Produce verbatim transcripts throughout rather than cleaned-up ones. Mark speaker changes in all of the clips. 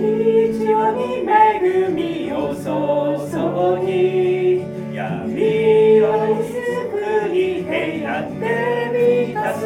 Speaker 1: 父はに恵みを注ぎ、闇を救い平安で満たす。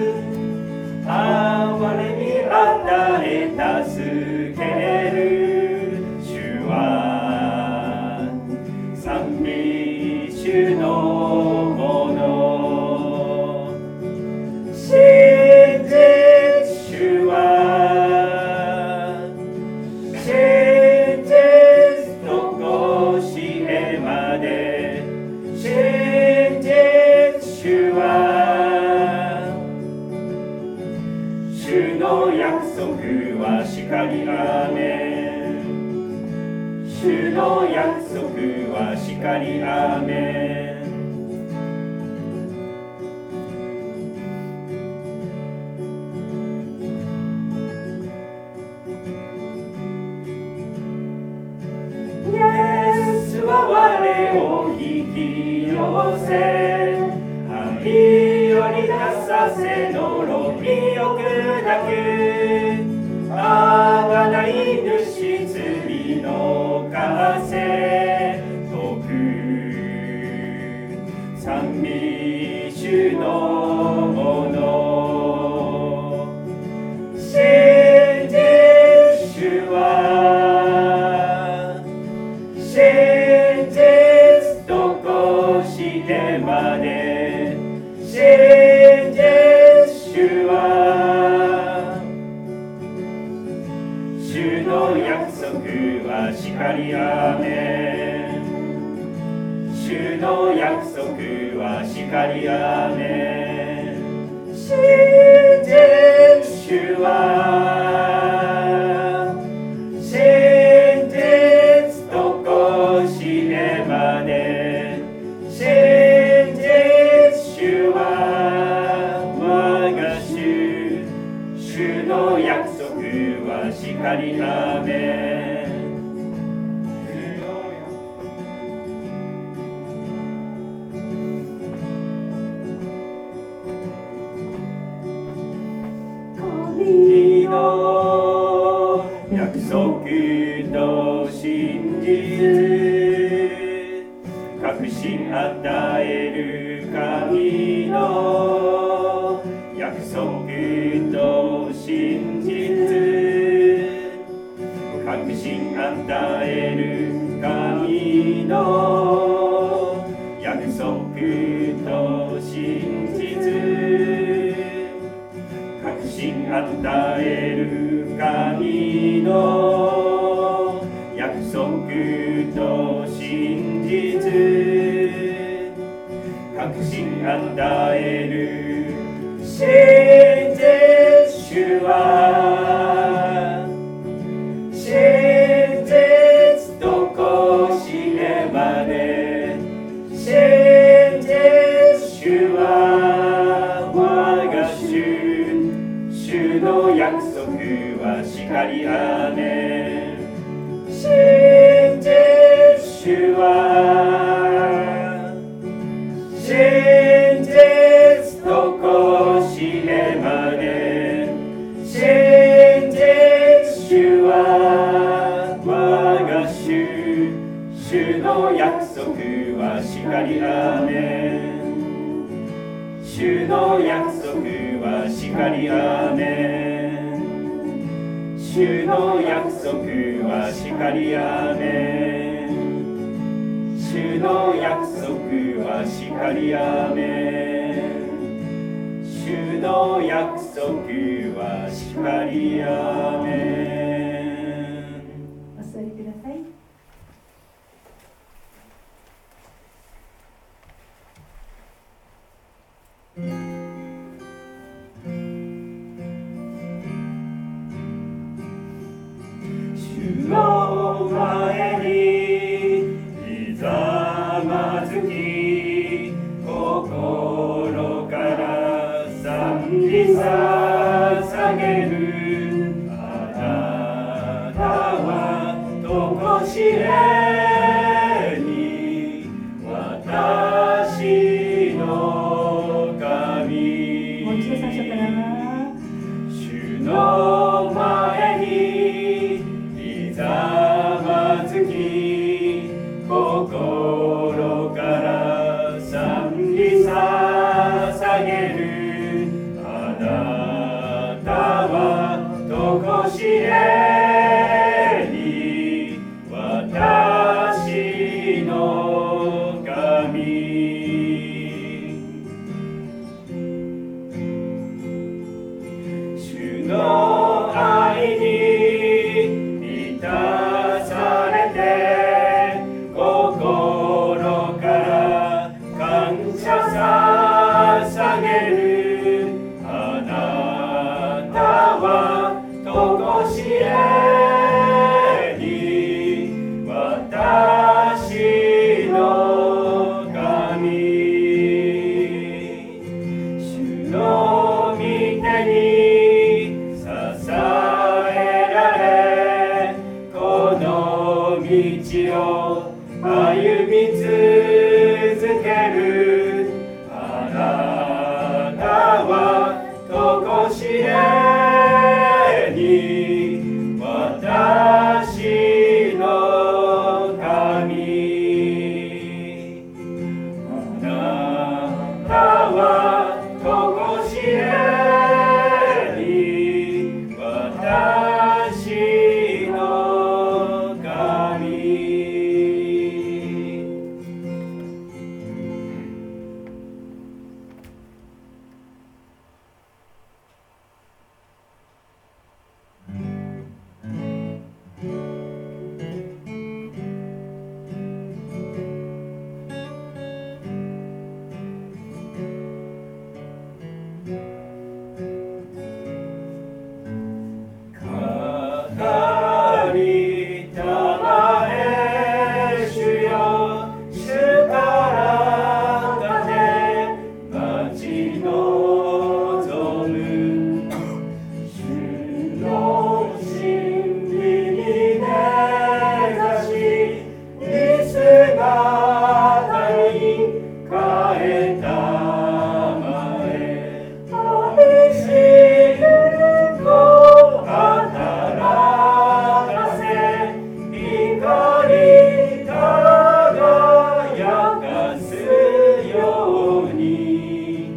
Speaker 1: 哀れみ与え助ける主は賛美主のもの。真実主は真実とごしえまで。真実主は主の約束はしかりアーメン。主の約束はしかりアーメン。イエスは我を引き寄せ、愛より出させ呪いを砕く。あがない主罪の枷解く。賛美主のもの。真実主は真実とごしえまで。真実主は主の約束はしかりアーメン。主の約束はしかりアーメン。真実主は真実とごしえまで。真実主は我が主。主の約束はしかりアーメン。神の約束と真実、確信与える神の約束と真実、確信与える神の約束と真実、確信与える神の約束と真実、確信与える真実主は真実とこしえまで。真実主は我が主。主の約束はしかりアーメン。真実主は真実とこしえまで。真実主は我が主。主の約束はしかりアーメン。主の約束はしかりアーメン。主の約束はしかりアーメン。主の約束はしかりアーメン。主の約束はしかりアーメン。
Speaker 2: お座りください。
Speaker 1: 主の前にひざまずき、心から賛美捧げる。あなたはとこしえに私の神。
Speaker 2: もう一度最初から。
Speaker 1: 主の前になずき心から賛美捧げる。あなたはとこしえに私の神。主の愛に満たされて心から感謝捧げる。あなたはとこしえに私の神。主の御手に支えられこの道を歩み続ける。あなたはとこしえに私の神。あなたはとこしえに私の神。かりたまえ主よ、主から風待ち望む。主の真理に根ざし見姿に変えたまえ。愛しる子働かせ光輝かすように。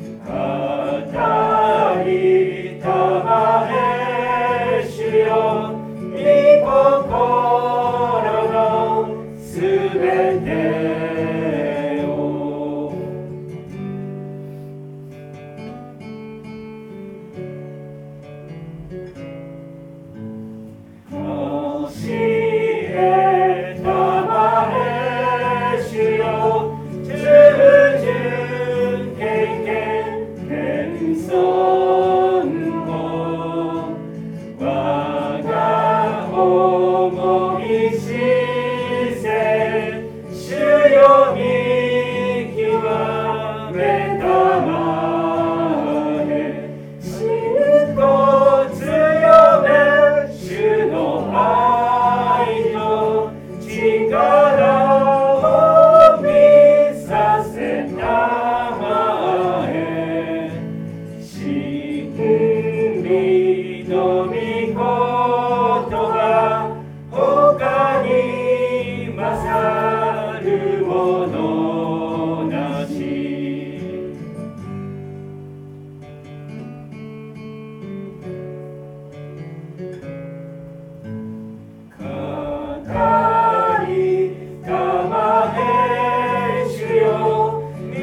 Speaker 1: 語りたまえ主よ、御心のすべてを。教えたまえ主よ、従順経験謙遜を。我が思いしせ主よ、見極めたまえ。信仰強め主の愛と力を見させたまえ。真理の御言葉他に勝るものなし。語りたまえ主よ、身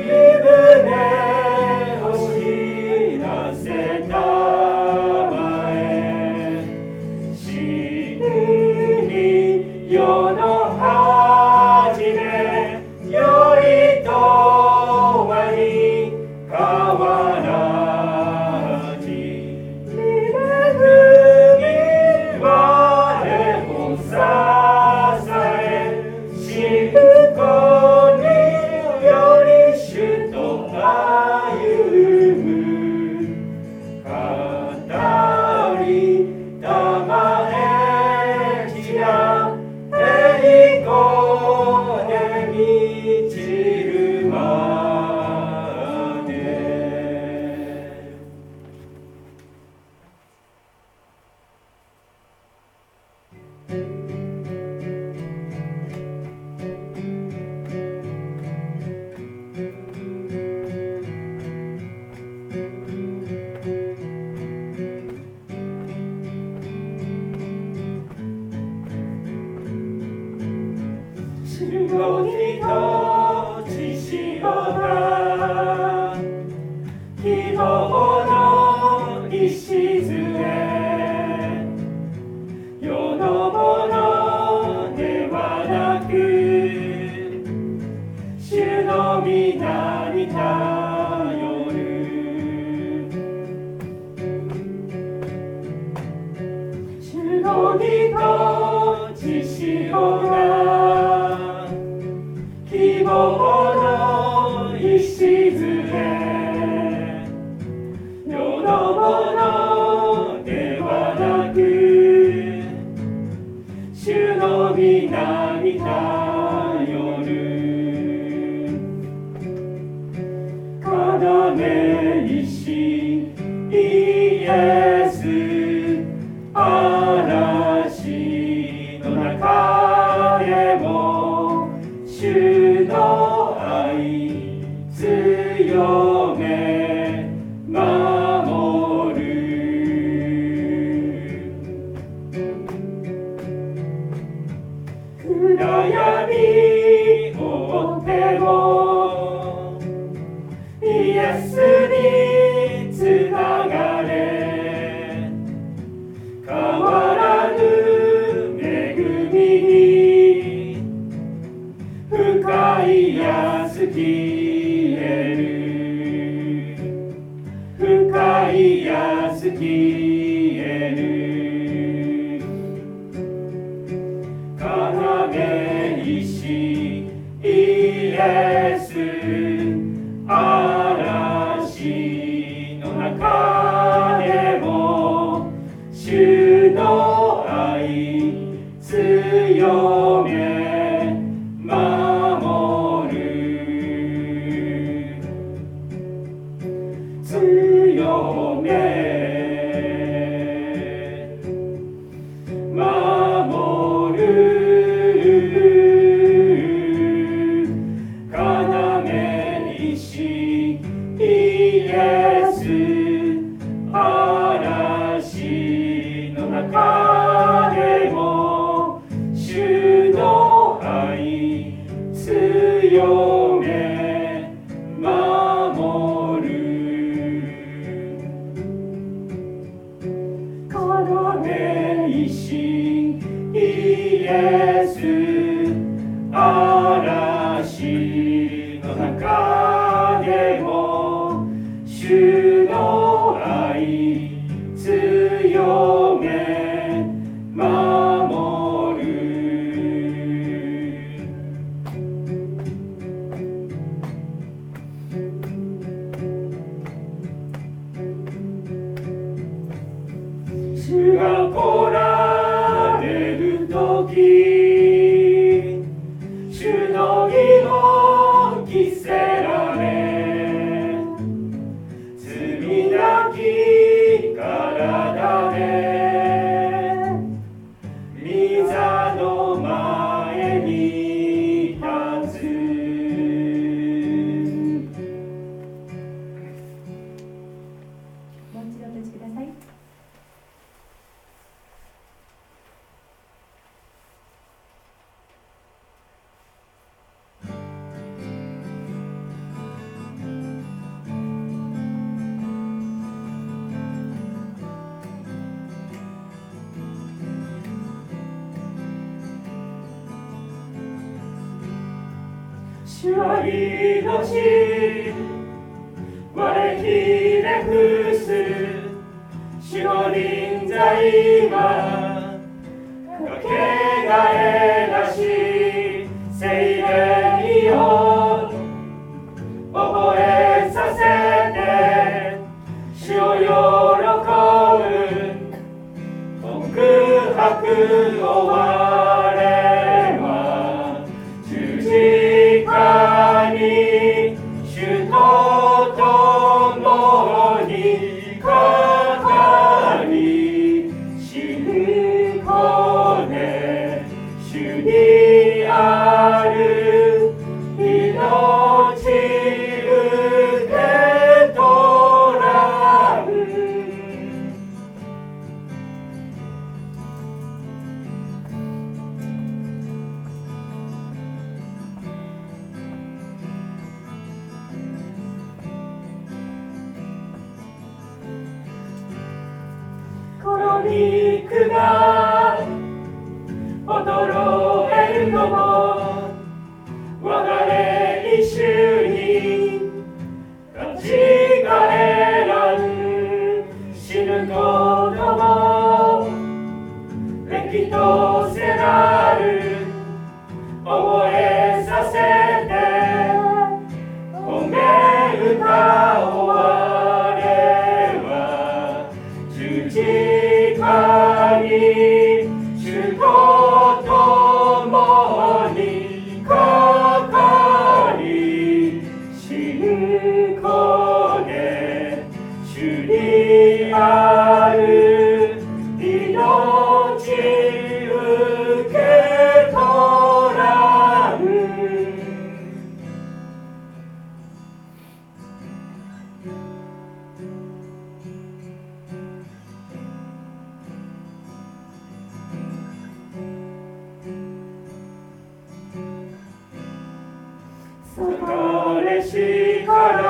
Speaker 1: 胸を知らせたまえ。真理世の初めよりとわに変わらじ。恵み我を支え、信仰により主と歩む。語りたまえ地が栄光で満ちるまで。 主の人血潮が希望の礎世のものではなく主の皆に頼る主の義と血潮が希望の礎世のものではなく主の皆に頼る要石イエス嵐の中でも主の愛強め守る暗闇を追ってもイエスにつながれ変わらぬ恵みに深い安きえる深い安きえる要石イエス嵐の中でも主の愛強め守る強め守る要石イエス嵐の中でも主の愛強め守る要石イエス嵐の中でも主の愛強め守る主が来られるとき主の義を着せられ罪なき体で御座の前に立つ
Speaker 2: もう一度お立ちください。
Speaker 1: 主は命我ひれ伏す主の臨在はかけがえなし聖霊を覚えさせて主を喜ぶ告白を我は十字架に主と共にかかり信仰で主にある命受け取らん肉が衰えるのも我が霊衆に立ち返らん死ぬこともれきとせらる覚えさせて褒め歌を我は十字架に主と共にかかり信仰で主にある命受け取らん疲れしから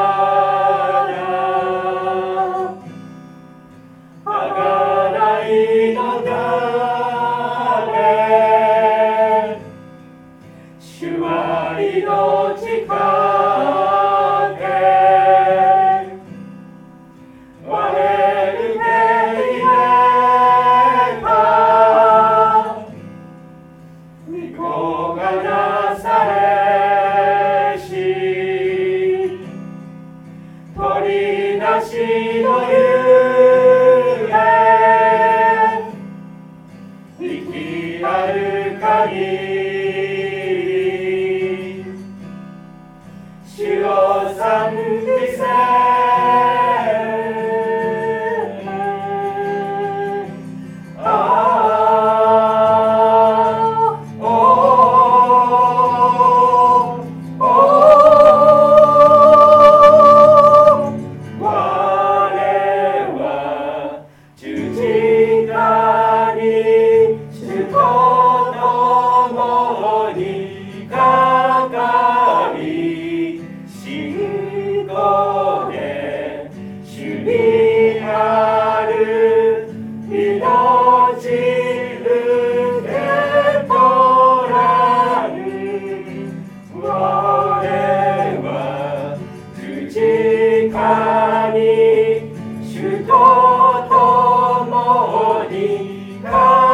Speaker 1: あがないのだれ主は命かけ我受け入れた御子がなされし取りなしのゆえ生きある限り主を賛美せ主と共に